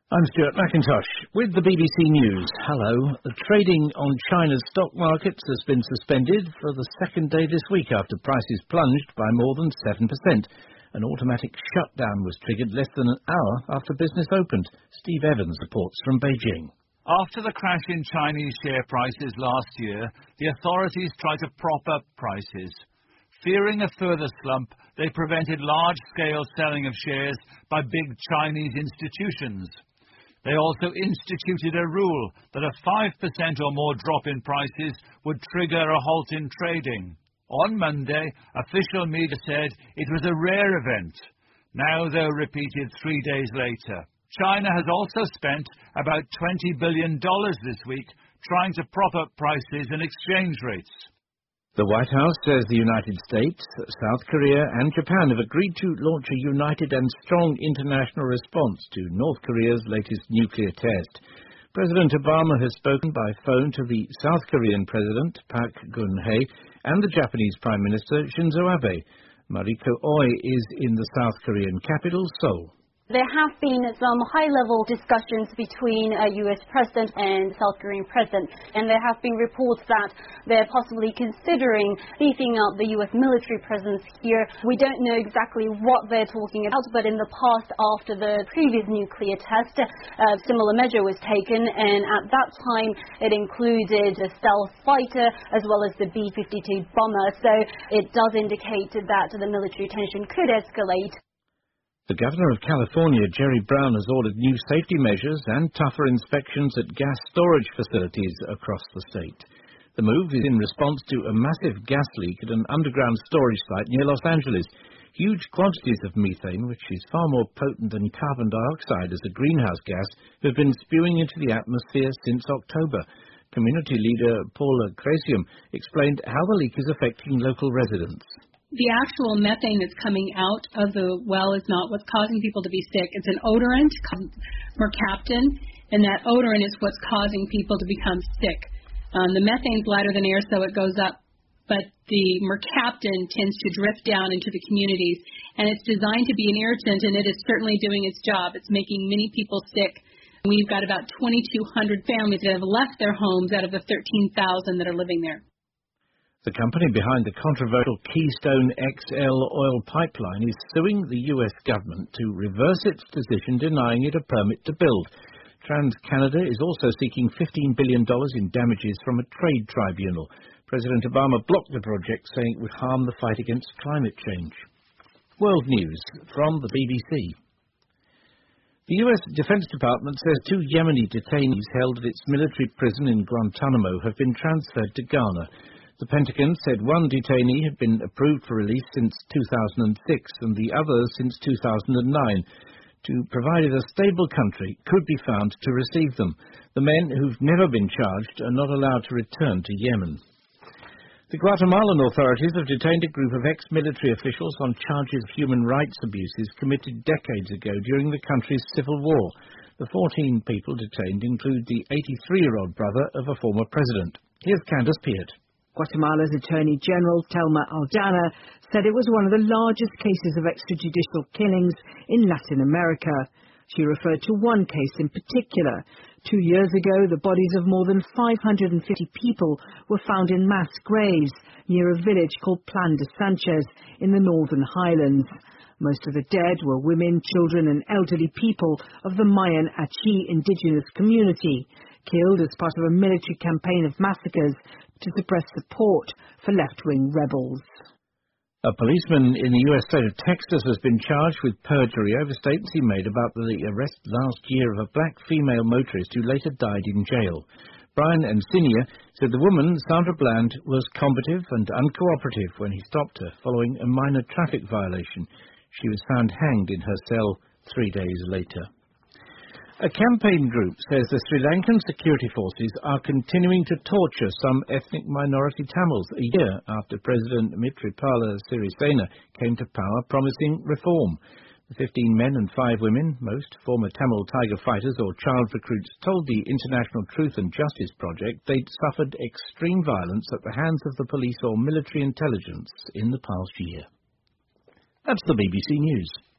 I'm Stuart McIntosh with the BBC News. Hello. The trading on China's stock markets has been suspended for the second day this week after prices plunged by more than 7%. An automatic shutdown was triggered less than an hour after business opened. Steve Evans reports from Beijing. After the crash in Chinese share prices last year, the authorities tried to prop up prices. Fearing a further slump, they prevented large-scale selling of shares by big Chinese institutions. They also instituted a rule that a 5% or more drop in prices would trigger a halt in trading. On Monday, official media said it was a rare event. Now they're repeated 3 days later. China has also spent about $20 billion this week trying to prop up prices and exchange rates. The White House says the United States, South Korea and Japan have agreed to launch a united and strong international response to North Korea's latest nuclear test. President Obama has spoken by phone to the South Korean President, Park Geun-hye, and the Japanese Prime Minister, Shinzo Abe. Mariko Oi is in the South Korean capital, Seoul. There have been some high-level discussions between U.S. President and South Korean President, and there have been reports that they're possibly considering beefing up the U.S. military presence here. We don't know exactly what they're talking about, but in the past, after the previous nuclear test, a similar measure was taken, and at that time it included a stealth fighter as well as the B-52 bomber, so it does indicate that the military tension could escalate. The Governor of California, Jerry Brown, has ordered new safety measures and tougher inspections at gas storage facilities across the state. The move is in response to a massive gas leak at an underground storage site near Los Angeles. Huge quantities of methane, which is far more potent than carbon dioxide as a greenhouse gas, have been spewing into the atmosphere since October. Community leader Paula Grecium explained how the leak is affecting local residents. The actual methane that's coming out of the well is not what's causing people to be sick. It's an odorant called mercaptan, and that odorant is what's causing people to become sick. The methane's lighter than air, so it goes up, but the mercaptan tends to drift down into the communities, and it's designed to be an irritant, and it is certainly doing its job. It's making many people sick. We've got about 2,200 families that have left their homes out of the 13,000 that are living there. The company behind the controversial Keystone XL oil pipeline is suing the U.S. government to reverse its decision denying it a permit to build. TransCanada is also seeking $15 billion in damages from a trade tribunal. President Obama blocked the project, saying it would harm the fight against climate change. World News from the BBC. The U.S. Defense Department says 2 Yemeni detainees held at its military prison in Guantanamo have been transferred to Ghana. The Pentagon said one detainee had been approved for release since 2006 and the other since 2009. Provided a stable country could be found to receive them. The men who've never been charged are not allowed to return to Yemen. The Guatemalan authorities have detained a group of ex-military officials on charges of human rights abuses committed decades ago during the country's civil war. The 14 people detained include the 83-year-old brother of a former president. Here's Candace Peart. Guatemala's Attorney General, Telma Aldana, said it was one of the largest cases of extrajudicial killings in Latin America. She referred to one case in particular. 2 years ago, the bodies of more than 550 people were found in mass graves near a village called Plan de Sanchez in the Northern Highlands. Most of the dead were women, children and elderly people of the Mayan Achi indigenous community, killed as part of a military campaign of massacres to suppress support for left-wing rebels. A policeman in the U.S. state of Texas has been charged with perjury over statements he made about the arrest last year of a black female motorist who later died in jail. Brian Encinia said the woman, Sandra Bland, was combative and uncooperative when he stopped her following a minor traffic violation. She was found hanged in her cell 3 days later. A campaign group says the Sri Lankan security forces are continuing to torture some ethnic minority Tamils a year after President Maithripala Sirisena came to power promising reform. The 15 men and 5 women, most former Tamil Tiger fighters or child recruits, told the International Truth and Justice Project they'd suffered extreme violence at the hands of the police or military intelligence in the past year. That's the BBC News.